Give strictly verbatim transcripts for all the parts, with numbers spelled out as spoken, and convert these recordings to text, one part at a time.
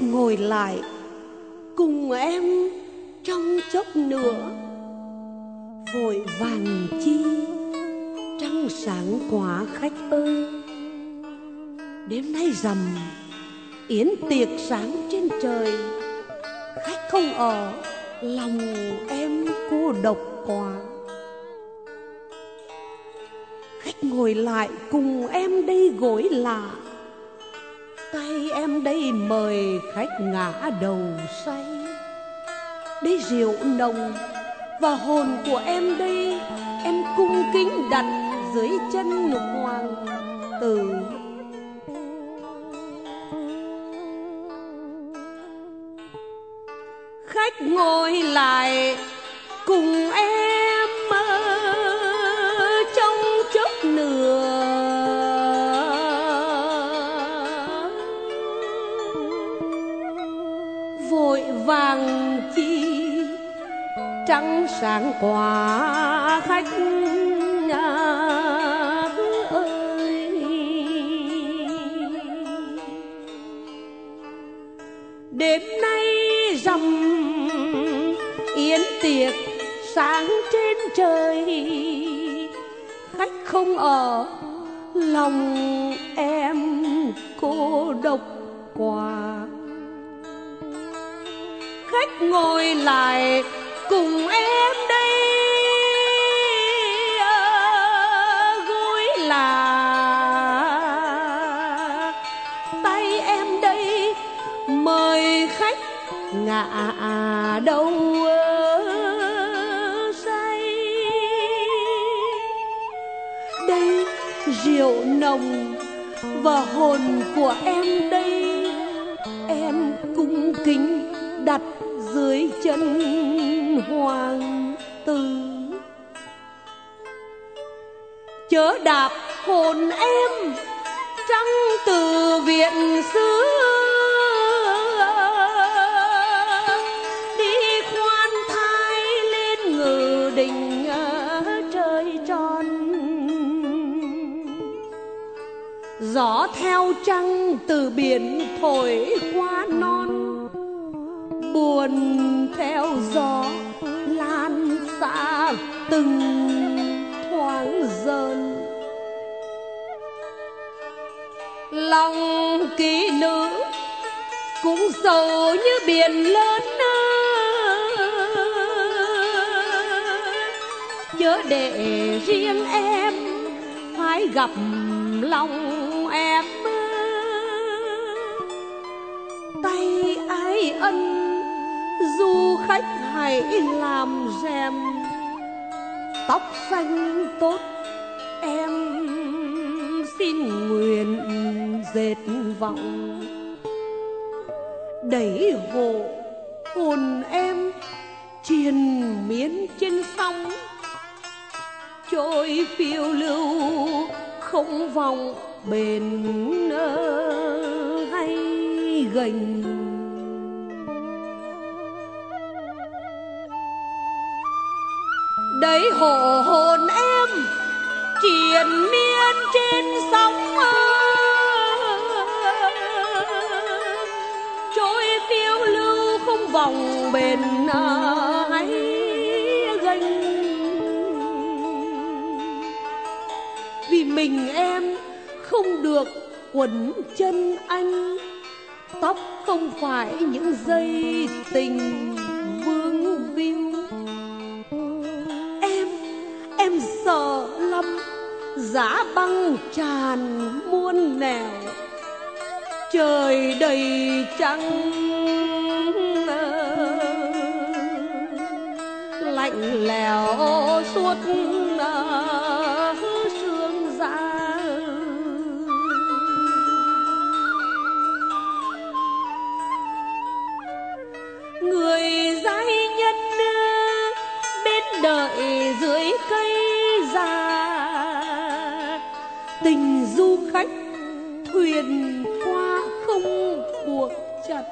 khách ngồi lại cùng em trong chốc nữa. Vội vàng chi trăng sáng quá khách ơi, đêm nay rằm yến tiệc sáng trên trời. Khách không ở, lòng em cô độc quá. Khách ngồi lại cùng em đây gối lạ, tay em đây mời khách ngã đầu say. Đây rượu nồng và hồn của em đây, em cung kính đặt dưới chân hoàng tử. Khách ngồi lại cùng em trong chốc nữa. Vội vàng chi trăng sáng quá khách ơi. Đêm nay rằm yến tiệc sáng trên trời. Khách không ở, lòng em cô độc quá. Khách ngồi lại cùng em đây gối là, tay em đây mời khách ngã đầu say. Đây rượu nồng và hồn của em đây, em cung kính đặt dưới chân hoàng tử. Chớ đạp hồn em trăng từ viện xứ, đi khoan thai lên ngự đình trời tròn. Gió theo trăng từ biển thổi qua non, buồn theo gió lan xa từng thoáng dần. Lòng kỹ nữ cũng sầu như biển lớn, nhớ để riêng em phải gặp lòng em. Tay ai ân du khách hãy làm rèm, tóc xanh tốt em xin nguyện dệt vọng. Đẩy hộ hồn em triền miên trên sóng, trôi phiêu lưu không vòng bền hay gành. Đấy hộ hồn em triền miên trên sóng, trôi phiêu lưu không vòng bền hay gành. Vì mình em không được quấn chân anh, tóc không phải những dây tình vương víu. Em, em sợ lắm giá băng tràn muôn nẻo, trời đầy trăng lạnh lẽo suốt sương giá. Người giai nhân bên đợi dưới cây già, tình du khách thuyền qua không buộc chặt.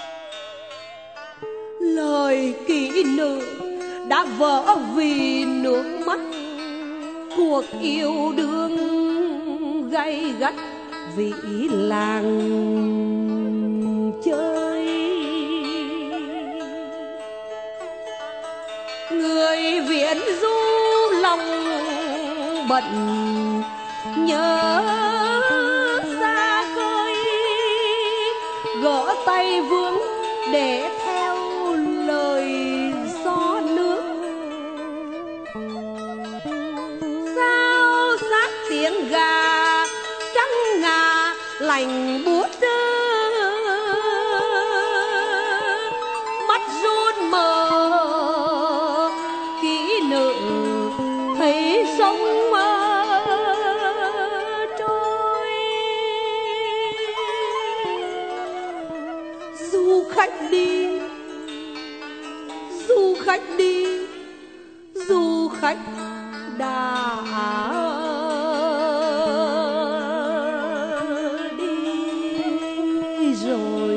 Lời kỹ nữ đã vỡ vì nước mắt, cuộc yêu đương gay gắt vì làng chơi. ân du lòng bận nhớ xa khơi, gỡ tay vướng để theo lời gió nước. Sao sát tiếng gà trắng ngà lành buốt, mắt run mờ kỹ nữ thấy sông trôi. Du khách đi, du khách đi, du khách đã đi rồi.